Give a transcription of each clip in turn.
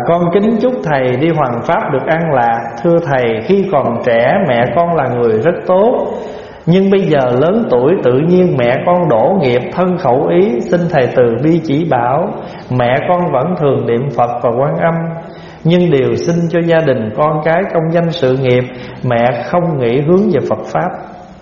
con kính chúc thầy đi hoằng pháp được an lạc. Thưa thầy, khi còn trẻ mẹ con là người rất tốt, nhưng bây giờ lớn tuổi tự nhiên mẹ con đổ nghiệp thân khẩu ý. Xin thầy từ bi chỉ bảo. Mẹ con vẫn thường niệm Phật và Quan Âm, nhưng đều xin cho gia đình con cái công danh sự nghiệp. Mẹ không nghĩ hướng về Phật Pháp.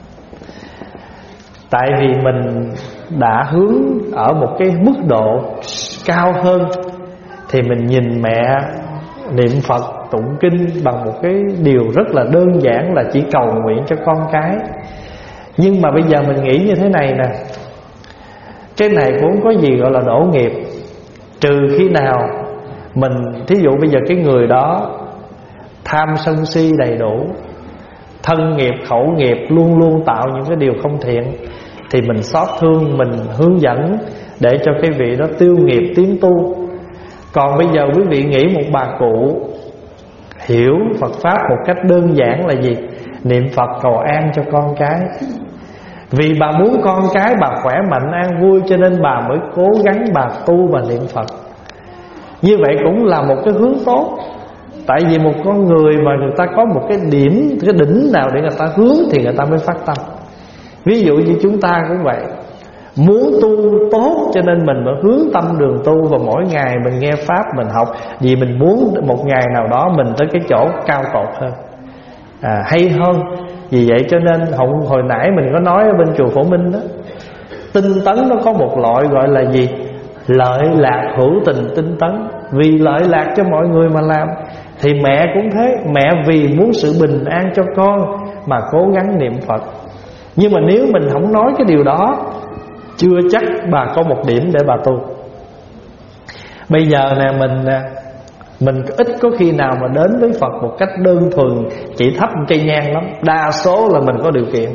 Tại vì mình đã hướng ở một cái mức độ cao hơn, thì mình nhìn mẹ niệm Phật tụng kinh bằng một cái điều rất là đơn giản là chỉ cầu nguyện cho con cái. Nhưng mà bây giờ mình nghĩ như thế này nè, cái này cũng không có gì gọi là đổ nghiệp, trừ khi nào mình, thí dụ bây giờ cái người đó tham sân si đầy đủ, thân nghiệp khẩu nghiệp luôn luôn tạo những cái điều không thiện, thì mình xót thương, mình hướng dẫn để cho cái vị đó tiêu nghiệp tiến tu. Còn bây giờ quý vị nghĩ một bà cụ hiểu Phật Pháp một cách đơn giản là gì? Niệm Phật cầu an cho con cái. Vì bà muốn con cái bà khỏe mạnh an vui, cho nên bà mới cố gắng bà tu và niệm Phật. Như vậy cũng là một cái hướng tốt. Tại vì một con người mà người ta có một cái điểm, cái đỉnh nào để người ta hướng thì người ta mới phát tâm. Ví dụ như chúng ta cũng vậy, muốn tu tốt cho nên mình mới hướng tâm đường tu, và mỗi ngày mình nghe Pháp mình học, vì mình muốn một ngày nào đó mình tới cái chỗ cao tột hơn, hay hơn. Vì vậy cho nên hồi nãy mình có nói ở bên chùa Phổ Minh đó, tinh tấn nó có một loại gọi là gì? Lợi lạc hữu tình tinh tấn. Vì lợi lạc cho mọi người mà làm. Thì mẹ cũng thế, mẹ vì muốn sự bình an cho con mà cố gắng niệm Phật. Nhưng mà nếu mình không nói cái điều đó, chưa chắc bà có một điểm để bà tu. Bây giờ nè, mình ít có khi nào mà đến với Phật một cách đơn thuần chỉ thắp một cây nhang lắm. Đa số là mình có điều kiện.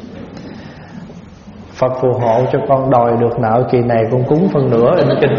Phật phù hộ cho con đòi được nợ kỳ này con cúng phân nửa in kinh.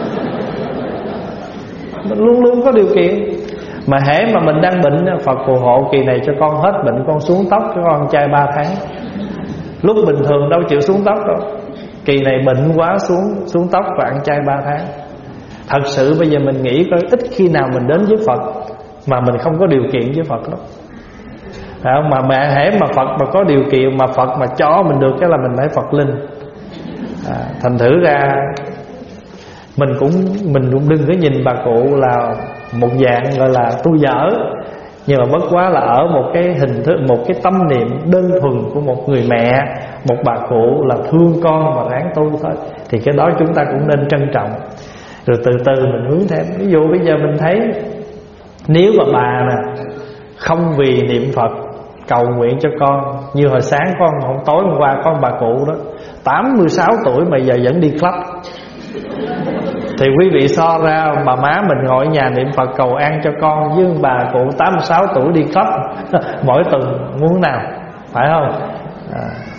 Mình luôn luôn có điều kiện. Mà hễ mà mình đang bệnh, Phật phù hộ kỳ này cho con hết bệnh, con xuống tóc cho con trai 3 tháng. Lúc bình thường đâu chịu xuống tóc đâu, kỳ này bệnh quá xuống tóc và ăn chay 3 tháng. Thật sự bây giờ mình nghĩ coi, ít khi nào mình đến với Phật mà mình không có điều kiện với Phật lắm. Mà mẹ hễ mà Phật mà có điều kiện, mà Phật mà cho mình được cái là mình phải Phật linh. Thành thử ra mình cũng đừng có nhìn bà cụ là một dạng gọi là tu dở, nhưng mà bất quá là ở một cái hình thức, một cái tâm niệm đơn thuần của một người mẹ, một bà cụ là thương con và ráng tu thôi. Thì cái đó chúng ta cũng nên trân trọng, rồi từ từ mình hướng thêm. Ví dụ bây giờ mình thấy, nếu mà bà nè không vì niệm Phật cầu nguyện cho con, như hồi sáng tối hôm qua có bà cụ đó 86 tuổi mà giờ vẫn đi club, thì quý vị so ra bà má mình ngồi ở nhà niệm Phật cầu an cho con, với bà cụ 86 tuổi đi club mỗi tuần muốn nào, phải không?